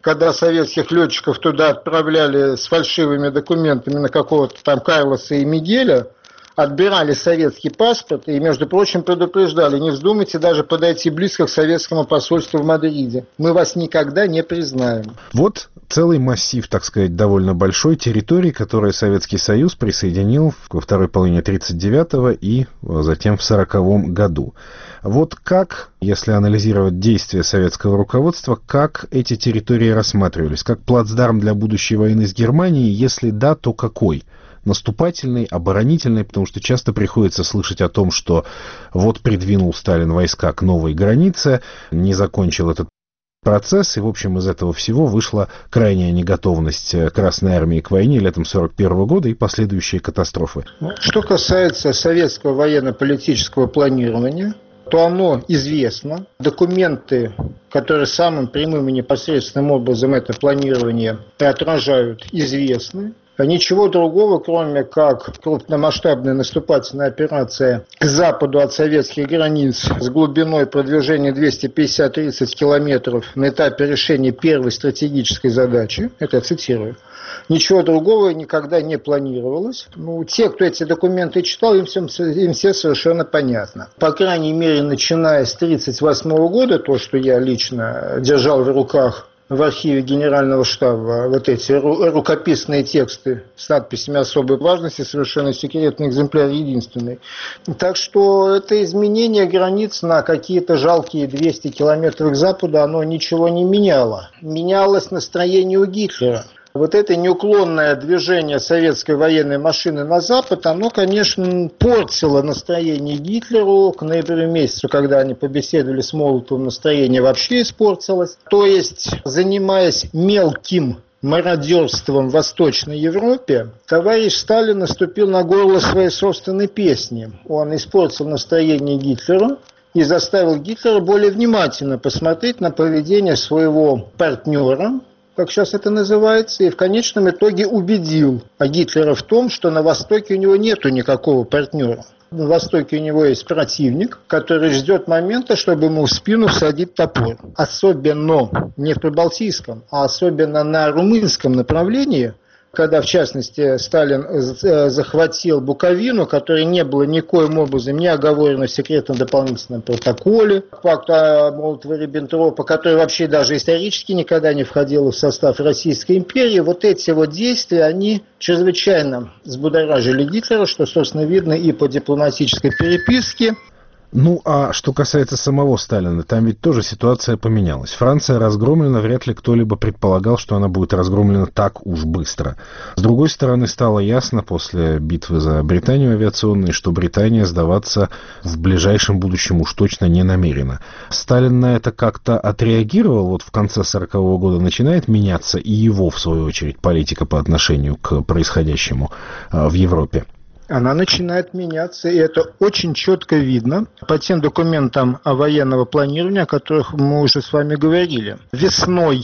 когда советских летчиков туда отправляли с фальшивыми документами на какого-то там Карлоса и Мигеля, отбирали советский паспорт и, между прочим, предупреждали: не вздумайте даже подойти близко к советскому посольству в Мадриде. Мы вас никогда не признаем. Вот целый массив, так сказать, довольно большой территории, которые Советский Союз присоединил во второй половине 1939-го и затем в 1940 году. Вот как, если анализировать действия советского руководства, как эти территории рассматривались? Как плацдарм для будущей войны с Германией? Если да, то какой? Наступательный, оборонительный, потому что часто приходится слышать о том, что вот придвинул Сталин войска к новой границе, не закончил этот процесс, и, в общем, из этого всего вышла крайняя неготовность Красной Армии к войне летом 1941 года и последующие катастрофы. Что касается советского военно-политического планирования, то оно известно. Документы, которые самым прямым и непосредственным образом это планирование отражают, известны. Ничего другого, кроме как крупномасштабная наступательная операция к западу от советских границ с глубиной продвижения 250-30 километров на этапе решения первой стратегической задачи, это я цитирую, ничего другого никогда не планировалось. Те, кто эти документы читал, им все совершенно понятно. По крайней мере, начиная с 1938 года, то, что я лично держал в руках в архиве Генерального штаба, вот эти рукописные тексты с надписями особой важности, совершенно секретный экземпляр, единственный. Так что это изменение границ на какие-то жалкие 200 километров к западу, оно ничего не меняло. Менялось настроение у Гитлера. Вот это неуклонное движение советской военной машины на Запад, оно, конечно, портило настроение Гитлеру. К ноябрю месяцу, когда они побеседовали с Молотовым, настроение вообще испортилось. То есть, занимаясь мелким мародерством в Восточной Европе, товарищ Сталин наступил на горло своей собственной песни. Он испортил настроение Гитлеру и заставил Гитлера более внимательно посмотреть на поведение своего партнера, как сейчас это называется, и в конечном итоге убедил Гитлера в том, что на Востоке у него нету никакого партнера. На Востоке у него есть противник, который ждет момента, чтобы ему в спину всадить топор. Особенно не в Прибалтийском, а особенно на румынском направлении, когда, в частности, Сталин захватил Буковину, которая не была никоим образом не оговорена в секретном дополнительном протоколе к пакту Молотова-Риббентропа, который вообще даже исторически никогда не входил в состав Российской империи. Вот эти вот действия, они чрезвычайно взбудоражили Гитлера, что, собственно, видно и по дипломатической переписке. Ну, а что касается самого Сталина, там ведь тоже ситуация поменялась. Франция разгромлена, вряд ли кто-либо предполагал, что она будет разгромлена так уж быстро. С другой стороны, стало ясно после битвы за Британию авиационной, что Британия сдаваться в ближайшем будущем уж точно не намерена. Сталин на это как-то отреагировал, вот в конце 1940 года начинает меняться и его, в свою очередь, политика по отношению к происходящему в Европе. Она начинает меняться, и это очень четко видно по тем документам военного планирования, о которых мы уже с вами говорили. Весной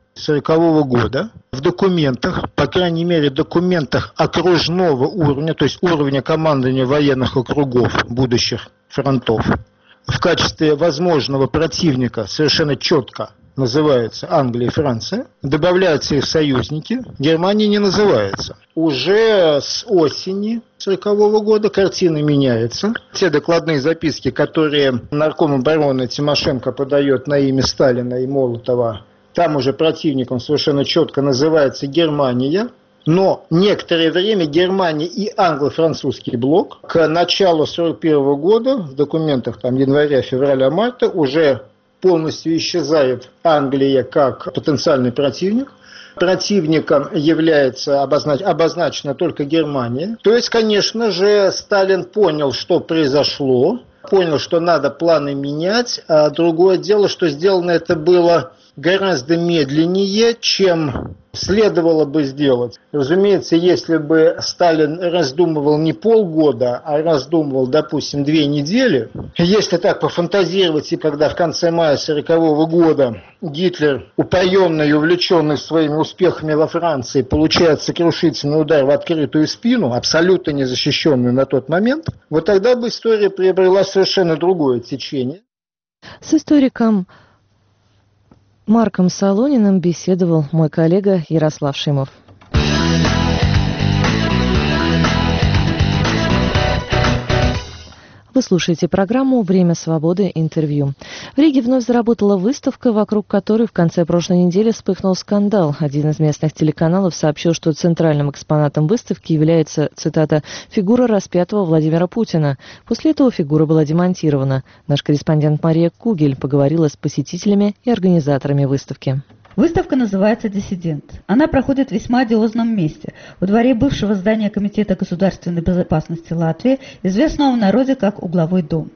1940 года в документах, по крайней мере документах окружного уровня, то есть уровня командования военных округов будущих фронтов, в качестве возможного противника совершенно четко называется Англия и Франция, добавляются их союзники, Германия не называется. Уже с осени 1940 года картина меняется. Те докладные записки, которые нарком обороны Тимошенко подает на имя Сталина и Молотова, там уже противником совершенно четко называется Германия. Но некоторое время Германия и англо-французский блок к началу 1941 года, в документах там января, февраля, марта, уже полностью исчезает Англия как потенциальный противник. Противником является обозначена только Германия. То есть, конечно же, Сталин понял, что произошло, понял, что надо планы менять. А другое дело, что сделано это было гораздо медленнее, чем следовало бы сделать. Разумеется, если бы Сталин раздумывал не полгода, а раздумывал, допустим, 2 недели, если так пофантазировать, и когда в конце мая 1940 года Гитлер, упоенный и увлеченный своими успехами во Франции, получает сокрушительный удар в открытую спину, абсолютно незащищенную на тот момент, вот тогда бы история приобрела совершенно другое течение. С историком Марком Солониным беседовал мой коллега Ярослав Шимов. Вы слушаете программу «Время свободы. Интервью». В Риге вновь заработала выставка, вокруг которой в конце прошлой недели вспыхнул скандал. Один из местных телеканалов сообщил, что центральным экспонатом выставки является, цитата, «фигура распятого Владимира Путина». После этого фигура была демонтирована. Наш корреспондент Мария Кугель поговорила с посетителями и организаторами выставки. Выставка называется «Диссидент». Она проходит в весьма одиозном месте, во дворе бывшего здания Комитета государственной безопасности Латвии, известного в народе как «Угловой дом».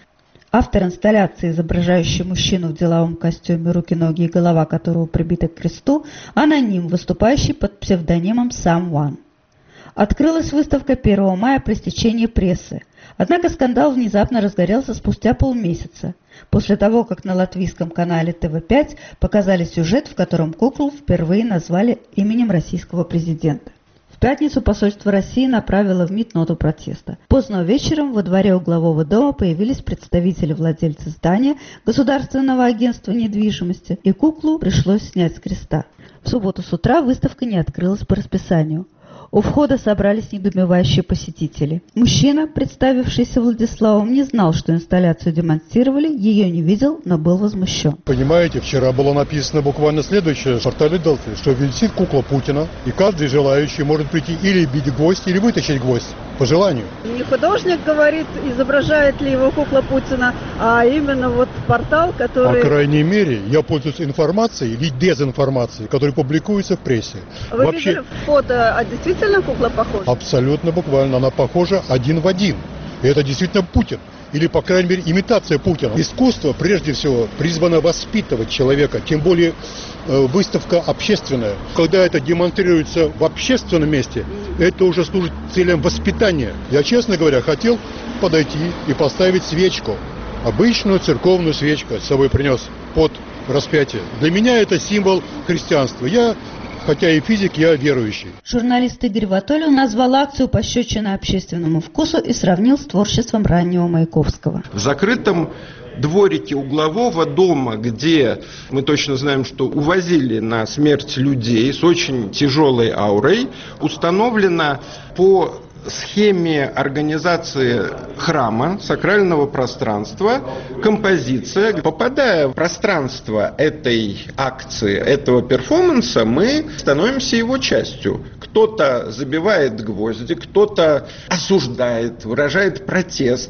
Автор инсталляции, изображающий мужчину в деловом костюме, руки, ноги и голова которого прибиты к кресту, аноним, выступающий под псевдонимом Someone. Открылась выставка 1 мая при стечении прессы. Однако скандал внезапно разгорелся спустя полмесяца, после того, как на латвийском канале ТВ5 показали сюжет, в котором куклу впервые назвали именем российского президента. В пятницу посольство России направило в МИД ноту протеста. Поздно вечером во дворе Углового дома появились представители владельца здания, Государственного агентства недвижимости, и куклу пришлось снять с креста. В субботу с утра выставка не открылась по расписанию. У входа собрались недоумевающие посетители. Мужчина, представившийся Владиславом, не знал, что инсталляцию демонтировали, ее не видел, но был возмущен. Понимаете, вчера было написано буквально следующее в портале Delphi, что висит кукла Путина, и каждый желающий может прийти или бить гвоздь, или вытащить гвоздь, по желанию. Не художник говорит, изображает ли его кукла Путина, а именно вот портал, который... По крайней мере, я пользуюсь информацией или дезинформацией, которая публикуется в прессе. Вы видели фото, а действительно кукла похожа? Абсолютно буквально, она похожа один в один. И это действительно Путин. Или, по крайней мере, имитация Путина. Искусство, прежде всего, призвано воспитывать человека, тем более выставка общественная. Когда это демонстрируется в общественном месте, это уже служит целям воспитания. Я, честно говоря, хотел подойти и поставить свечку. Обычную церковную свечку с собой принес под распятие. Для меня это символ христианства. Хотя и физик, я верующий. Журналист Игорь Ватолин назвал акцию пощечиной общественному вкусу и сравнил с творчеством раннего Маяковского. В закрытом дворике Углового дома, где мы точно знаем, что увозили на смерть людей с очень тяжелой аурой, установлена по схеме организации храма, сакрального пространства, композиция. Попадая в пространство этой акции, этого перформанса, мы становимся его частью. Кто-то забивает гвозди, кто-то осуждает, выражает протест.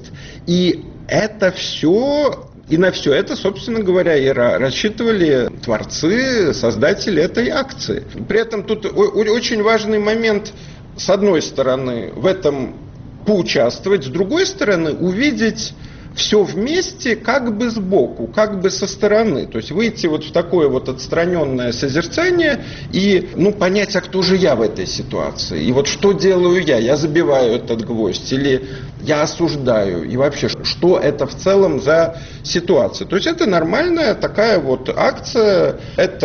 И это все... И на все это, собственно говоря, и рассчитывали творцы, создатели этой акции. При этом тут очень важный момент. С одной стороны, в этом поучаствовать, с другой стороны, увидеть все вместе как бы сбоку, как бы со стороны. То есть выйти вот в такое вот отстраненное созерцание и понять, а кто же я в этой ситуации. И вот что делаю я? Я забиваю этот гвоздь или я осуждаю? И вообще, что это в целом за ситуация? То есть это нормальная такая вот акция.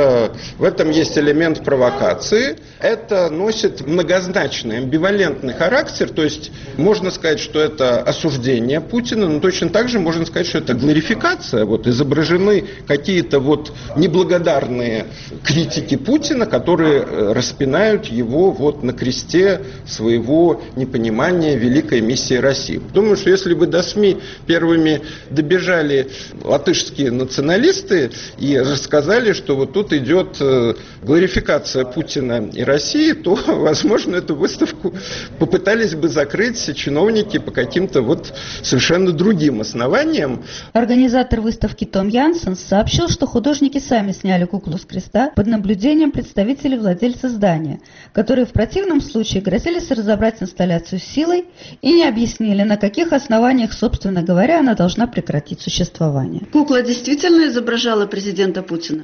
В этом есть элемент провокации. Это носит многозначный, амбивалентный характер. То есть можно сказать, что это осуждение Путина, но точно так же можно сказать, что это глорификация. Вот изображены какие-то вот неблагодарные критики Путина, которые распинают его вот на кресте своего непонимания великой миссии России. Думаю, что если бы до СМИ первыми добежали латышские националисты и рассказали, что вот тут идет глорификация Путина и России, то, возможно, эту выставку попытались бы закрыть чиновники по каким-то вот совершенно другим основаниям. Организатор выставки Том Янсен сообщил, что художники сами сняли куклу с креста под наблюдением представителей владельца здания, которые в противном случае грозились разобрать инсталляцию силой и не объяснили, на каких основаниях, собственно говоря, она должна прекратить существование. Кукла действительно изображала президента Путина?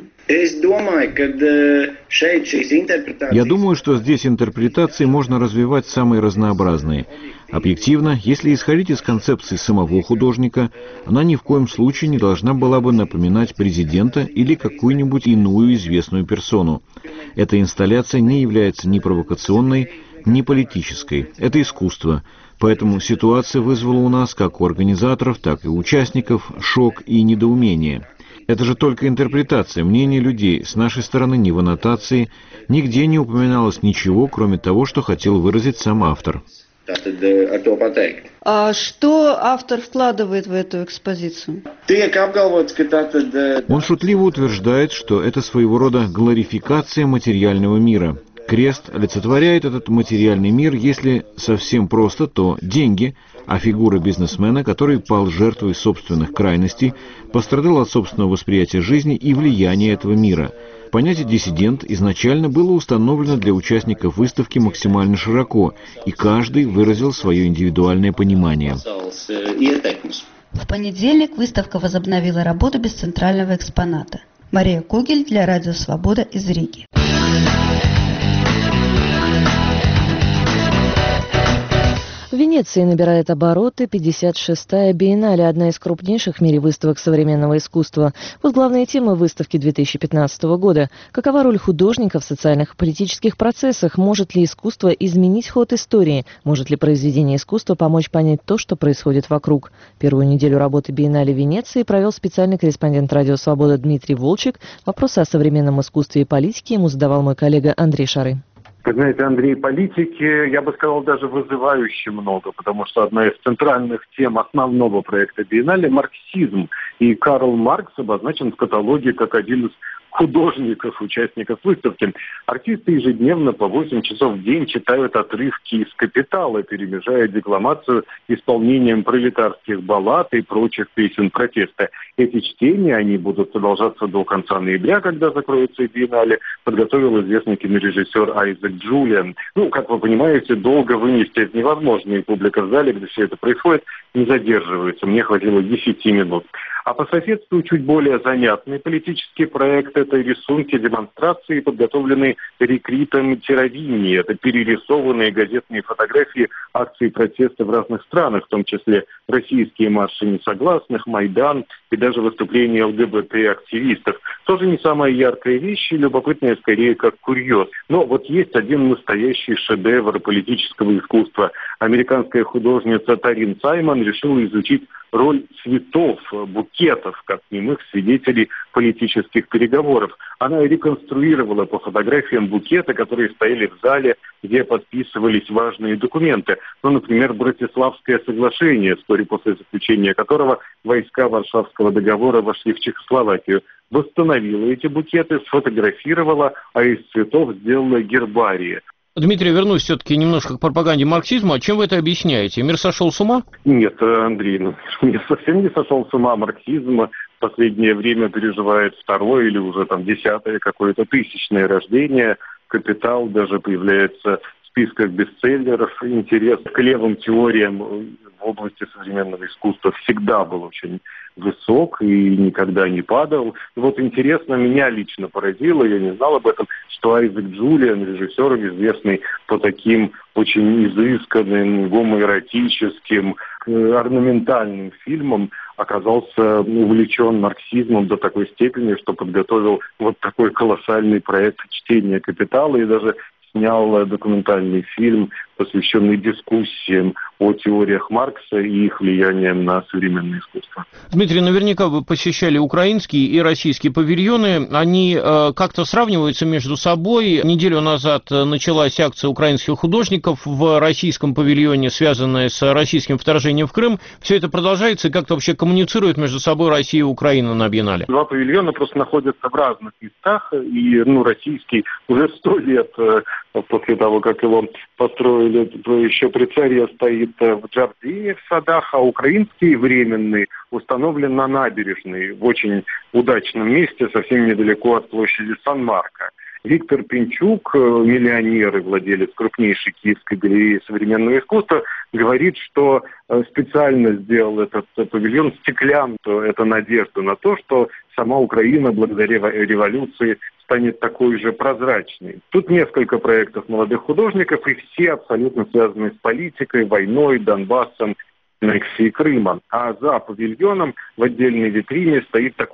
Я думаю, что здесь интерпретации можно развивать самые разнообразные. Объективно, если исходить из концепции самого художника, она ни в коем случае не должна была бы напоминать президента или какую-нибудь иную известную персону. Эта инсталляция не является ни провокационной, ни политической. Это искусство. Поэтому ситуация вызвала у нас, как у организаторов, так и у участников, шок и недоумение. Это же только интерпретация, мнение людей. С нашей стороны ни в аннотации, нигде не упоминалось ничего, кроме того, что хотел выразить сам автор. А что автор вкладывает в эту экспозицию? Он шутливо утверждает, что это своего рода глорификация материального мира. Крест олицетворяет этот материальный мир, если совсем просто, то деньги, а фигура бизнесмена, который пал жертвой собственных крайностей, пострадал от собственного восприятия жизни и влияния этого мира. Понятие «диссидент» изначально было установлено для участников выставки максимально широко, и каждый выразил свое индивидуальное понимание. В понедельник выставка возобновила работу без центрального экспоната. Мария Кугель для Радио Свобода из Риги. В Венеции набирает обороты 56-я биеннале, одна из крупнейших в мире выставок современного искусства. Вот главные темы выставки 2015 года. Какова роль художника в социальных и политических процессах? Может ли искусство изменить ход истории? Может ли произведение искусства помочь понять то, что происходит вокруг? Первую неделю работы биеннале в Венеции провел специальный корреспондент Радио Свобода Дмитрий Волчек. Вопросы о современном искусстве и политике ему задавал мой коллега Андрей Шары. Вы знаете, Андрей, политики, я бы сказал, даже вызывающе много, потому что одна из центральных тем основного проекта биеннале – марксизм. И Карл Маркс обозначен в каталоге как один из художников, участников выставки. Артисты ежедневно по 8 часов в день читают отрывки из «Капитала», перемежая декламацию исполнением пролетарских баллад и прочих песен протеста. Эти чтения, они будут продолжаться до конца ноября, когда закроется биеннале, подготовил известный кинорежиссер Айзек Джулиан. Как вы понимаете, долго вынести это невозможно, и публика в зале, где все это происходит, не задерживается. Мне хватило 10 минут. А по соседству чуть более занятный политический проект – это рисунки, демонстрации, подготовленные рекритом Тировини. Это перерисованные газетные фотографии акций протеста в разных странах, в том числе российские марши несогласных, Майдан и даже выступления ЛГБТ-активистов. Тоже не самая яркая вещь, любопытная скорее как курьез. Но вот есть один настоящий шедевр политического искусства. Американская художница Тарин Саймон решила изучить роль цветов, букетов, как немых свидетелей политических переговоров. Она реконструировала по фотографиям букеты, которые стояли в зале, где подписывались важные документы. Например, Братиславское соглашение, вскоре после заключения которого войска Варшавского договора вошли в Чехословакию. Восстановила эти букеты, сфотографировала, а из цветов сделала гербарии. Дмитрий, вернусь все-таки немножко к пропаганде марксизма. Чем вы это объясняете? Мир сошел с ума? Нет, Андрей, мир совсем не сошел с ума. Марксизм в последнее время переживает второе или уже 10-е, какое-то тысячное рождение. «Капитал» даже появляется в списках бестселлеров. Интерес к левым теориям в области современного искусства всегда был очень высок и никогда не падал. Интересно, меня лично поразило, я не знал об этом, что Айзек Джулиан, режиссер, известный по таким очень изысканным, гомоэротическим, орнаментальным фильмам, оказался увлечен марксизмом до такой степени, что подготовил вот такой колоссальный проект чтения «Капитала» и даже снял документальный фильм, посвященный дискуссиям о теориях Маркса и их влиянием на современное искусство. Дмитрий, наверняка вы посещали украинские и российские павильоны. Они как-то сравниваются между собой. Неделю назад началась акция украинских художников в российском павильоне, связанная с российским вторжением в Крым. Все это продолжается и как-то вообще коммуницирует между собой Россия и Украина на биеннале? Два павильона просто находятся в разных местах. И российский уже 100 лет после того, как его построили, еще при царе стоит в Джардине, в садах, а украинский временный установлен на набережной в очень удачном месте, совсем недалеко от площади Сан-Марко. Виктор Пинчук, миллионер и владелец крупнейшей киевской галереи современного искусства, говорит, что специально сделал этот павильон стеклянным. Это надежда на то, что сама Украина благодаря революции станет такой же прозрачной. Тут несколько проектов молодых художников, и все абсолютно связаны с политикой, войной, Донбассом, аннексией Крыма. А за павильоном в отдельной витрине стоит такой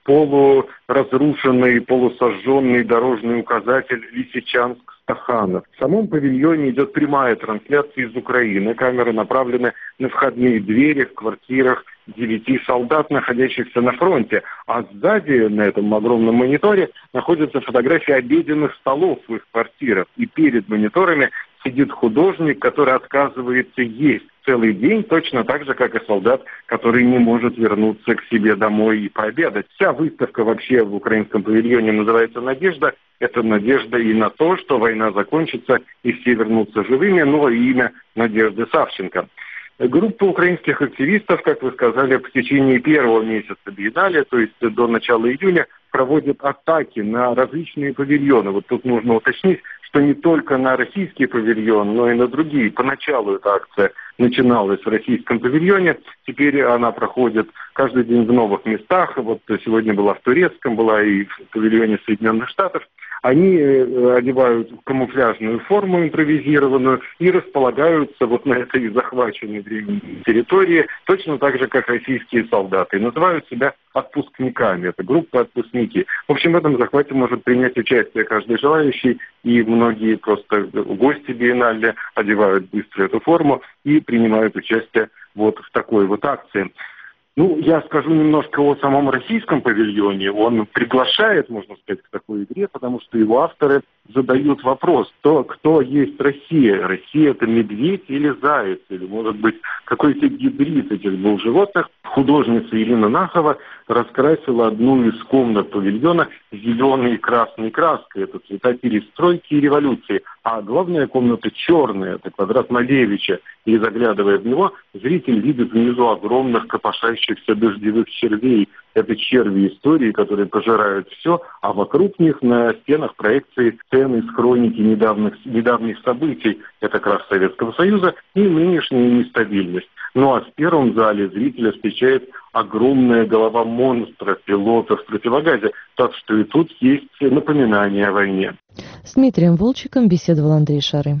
полуразрушенный, полусожженный дорожный указатель Лисичанск-Стаханов. В самом павильоне идет прямая трансляция из Украины. Камеры направлены на входные двери в квартирах 9 солдат, находящихся на фронте. А сзади, на этом огромном мониторе, находятся фотографии обеденных столов в их квартирах. И перед мониторами сидит художник, который отказывается есть целый день, точно так же, как и солдат, который не может вернуться к себе домой и пообедать. Вся выставка вообще в украинском павильоне называется «Надежда». Это надежда и на то, что война закончится и все вернутся живыми, но и имя Надежды Савченко. Группа украинских активистов, как вы сказали, в течение первого месяца биеннале, то есть до начала июня, проводит атаки на различные павильоны. Вот тут нужно уточнить, что не только на российский павильон, но и на другие. Поначалу эта акция начиналась в российском павильоне, теперь она проходит каждый день в новых местах. Вот сегодня была в турецком, была и в павильоне Соединенных Штатов. Они одевают камуфляжную форму импровизированную и располагаются вот на этой захваченной древней территории, точно так же, как российские солдаты. И называют себя отпускниками. Это группа отпускники. В общем, в этом захвате может принять участие каждый желающий, и многие просто гости биеннале одевают быстро эту форму и принимают участие вот в такой вот акции. Ну, я скажу немножко о самом российском павильоне. Он приглашает, можно сказать, к такой игре, потому что его авторы задают вопрос, кто есть Россия? Россия — это медведь или заяц? Или, может быть, какой-то гибрид этих двух животных? Художница Ирина Нахова раскрасила одну из комнат павильона зеленой и красной краской. Это цвета перестройки и революции. А главная комната черная, это квадрат Малевича. И заглядывая в него, зритель видит внизу огромных копошащихся дождевых червей. Это черви истории, которые пожирают все, а вокруг них на стенах проекции сцены из хроники недавних событий. Это крах Советского Союза и нынешняя нестабильность. Ну а в первом зале зрителя встречает огромная голова монстра, пилота в противогазе. Так что и тут есть напоминание о войне. С Дмитрием Волчиком беседовал Андрей Шары.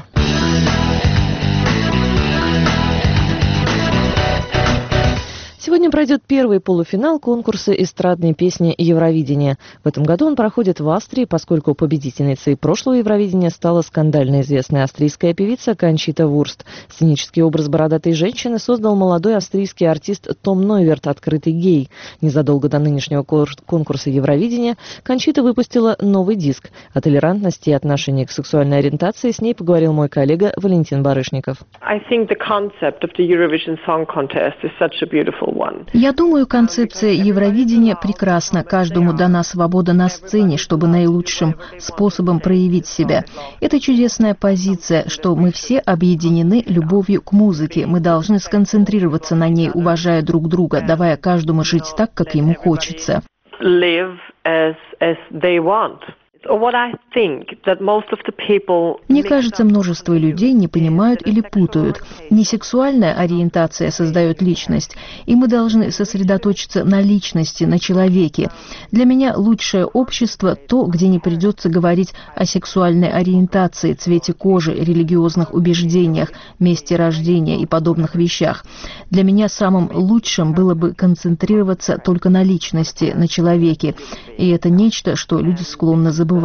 Сегодня пройдет первый полуфинал конкурса эстрадной песни «Евровидение». В этом году он проходит в Австрии, поскольку победительницей прошлого Евровидения стала скандально известная австрийская певица Кончита Вурст. Сценический образ бородатой женщины создал молодой австрийский артист Том Нойверт, открытый гей. Незадолго до нынешнего конкурса Евровидения Кончита выпустила новый диск. О толерантности и отношении к сексуальной ориентации с ней поговорил мой коллега Валентин Барышников. Я думаю, концепция Евровидения прекрасна. Каждому дана свобода на сцене, чтобы наилучшим способом проявить себя. Это чудесная позиция, что мы все объединены любовью к музыке. Мы должны сконцентрироваться на ней, уважая друг друга, давая каждому жить так, как ему хочется. Мне кажется, множество людей не понимают или путают. Несексуальная ориентация создает личность, и мы должны сосредоточиться на личности, на человеке. Для меня лучшее общество – то, где не придется говорить о сексуальной ориентации, цвете кожи, религиозных убеждениях, месте рождения и подобных вещах. Для меня самым лучшим было бы концентрироваться только на личности, на человеке. И это нечто, что люди склонны забывать.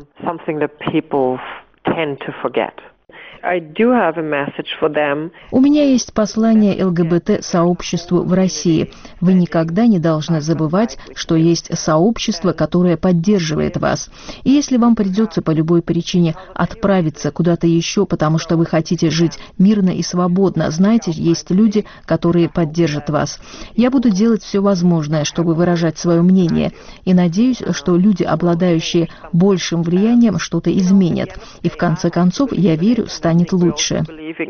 У меня есть послание ЛГБТ-сообществу в России. Вы никогда не должны забывать, что есть сообщество, которое поддерживает вас. И если вам придется по любой причине отправиться куда-то еще, потому что вы хотите жить мирно и свободно, знаете, есть люди, которые поддержат вас. Я буду делать все возможное, чтобы выражать свое мнение. И надеюсь, что люди, обладающие большим влиянием, что-то изменят. И в конце концов, я верю, станет лучше.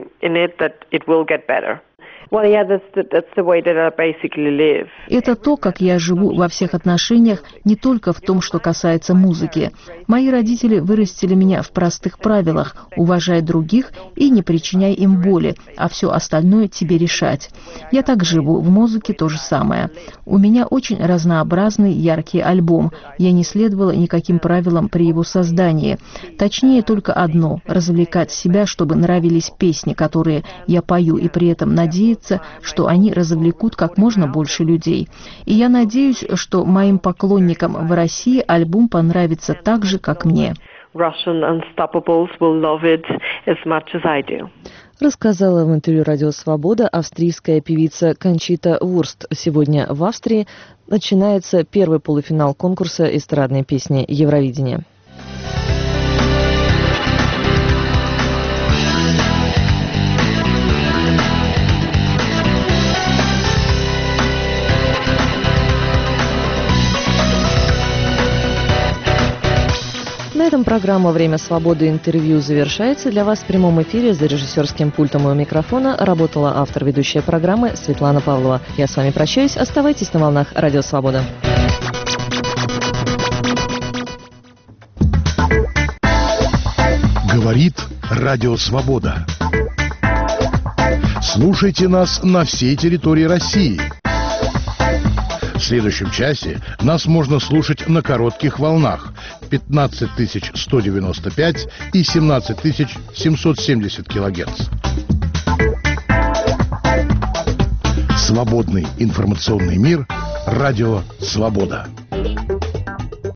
Это то, как я живу во всех отношениях, не только в том, что касается музыки. Мои родители вырастили меня в простых правилах: уважай других и не причиняй им боли, а все остальное тебе решать. Я так живу, в музыке то же самое. У меня очень разнообразный, яркий альбом. Я не следовала никаким правилам при его создании. Точнее, только одно – развлекать себя, чтобы нравились песни, которые я пою, и при этом надеяться, надеяться, что они развлекут как можно больше людей. И я надеюсь, что моим поклонникам в России альбом понравится так же, как мне. Рассказала в интервью «Радио Свобода» австрийская певица Кончита Вурст. Сегодня в Австрии начинается первый полуфинал конкурса эстрадной песни «Евровидение». На этом программа «Время свободы. Интервью» завершается. Для вас в прямом эфире за режиссерским пультом у микрофона работала автор ведущей программы Светлана Павлова. Я с вами прощаюсь. Оставайтесь на волнах «Радио Свобода». Говорит «Радио Свобода». Слушайте нас на всей территории России. В следующем часе нас можно слушать на коротких волнах 15195 и 17770 килогерц. Свободный информационный мир. Радио Свобода.